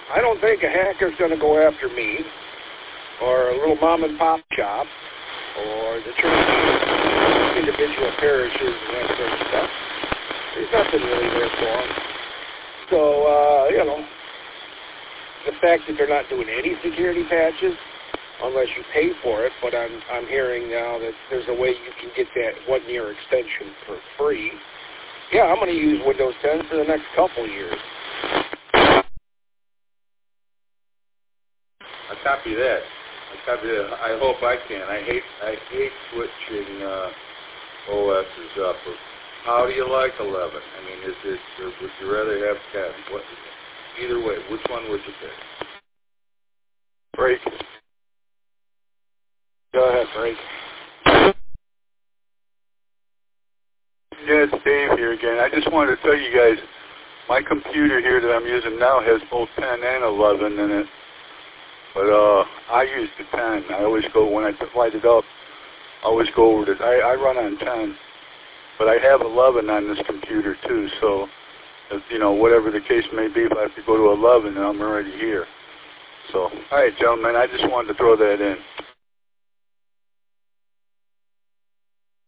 I don't think a hacker's going to go after me or a little mom and pop shop or the church, individual parishes and that sort of stuff. There's nothing really there for them. So, you know, the fact that they're not doing any security patches unless you pay for it, but I'm hearing now that there's a way you can get that 1-year extension for free. Yeah, I'm going to use Windows 10 for the next couple years. I copy that. I hope I can. I hate switching OSs up. How do you like 11? I mean, would you rather have 10? Either way, which one would you pick? Break. Go ahead, Break. Yeah, it's Dave here again. I just wanted to tell you guys, my computer here that I'm using now has both 10 and 11 in it. But I use the 10. I always go, when I light it up, I always go over to, I run on 10. But I have 11 on this computer too, so, if, you know, whatever the case may be, if I have to go to 11, then I'm already here. So, all right, gentlemen, I just wanted to throw that in.